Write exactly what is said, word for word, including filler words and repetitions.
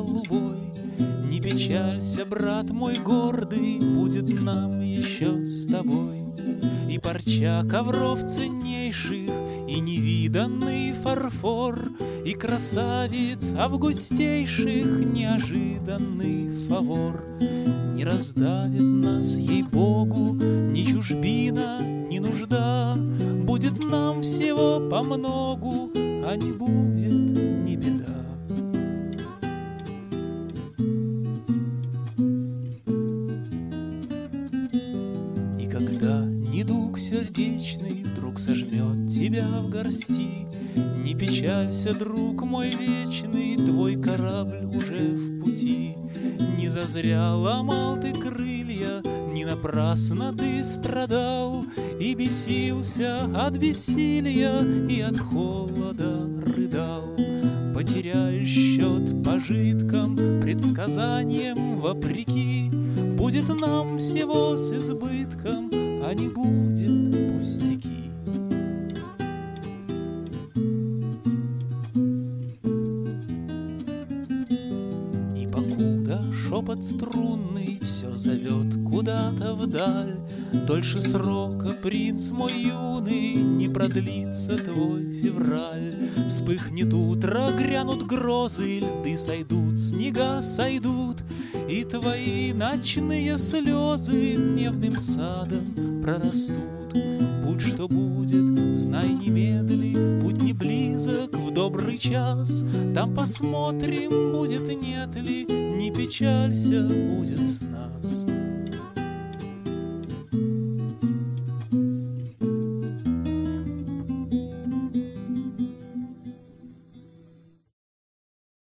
голубой. Не печалься, брат мой гордый, будет нам еще с тобой. И парча ковров ценнейших, и невиданный фарфор, и красавиц августейших неожиданный фавор. Не раздавит нас, ей-богу, ни чужбина, ни нужда. Будет нам всего помногу, а не будет ни беда. И когда недуг сердечный вдруг сожмет тебя в горсти, не печалься, друг мой вечный, твой корабль уже в пути. Не зазря ломал ты крылья, не напрасно ты страдал и бесился от бессилия и от холода рыдал. Потеряешь счет пожиткам, предсказаниям вопреки. Будет нам всего с избытком, а не будет пустяки. Шепот струнный все зовет куда-то вдаль. Дольше срока, принц мой юный, не продлится твой февраль. Вспыхнет утро, грянут грозы, льды сойдут, снега сойдут, и твои ночные слезы дневным садом прорастут. Будь что будет, знай немедли, путь не близок в добрый час. Там посмотрим, будет нет ли, не печалься, будет с нас.